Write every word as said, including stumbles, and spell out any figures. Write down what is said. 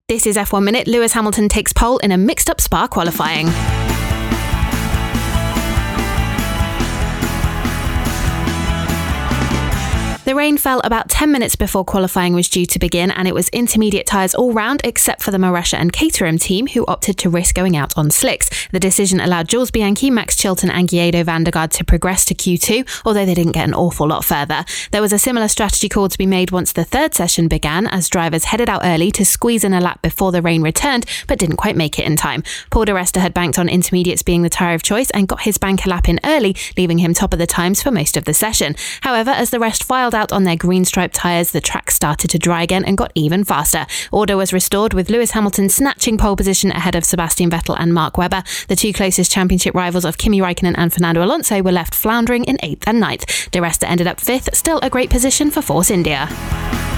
This is F one Minute. Lewis Hamilton takes pole in a mixed-up Spa qualifying. The rain fell about ten minutes before qualifying was due to begin, and it was intermediate tyres all round except for the Marussia and Caterham team, who opted to risk going out on slicks. The decision allowed Jules Bianchi, Max Chilton and Guido van der Garde to progress to Q two, although they didn't get an awful lot further. There was a similar strategy call to be made once the third session began, as drivers headed out early to squeeze in a lap before the rain returned, but didn't quite make it in time. Paul di Resta had banked on intermediates being the tyre of choice and got his banker lap in early, leaving him top of the times for most of the session. However, as the rest filed out on their green striped tyres, the track started to dry again and got even faster. Order was restored, with Lewis Hamilton snatching pole position ahead of Sebastian Vettel and Mark Webber. The two closest championship rivals of Kimi Raikkonen and Fernando Alonso were left floundering in eighth and ninth. Di Resta ended up fifth, still a great position for Force India.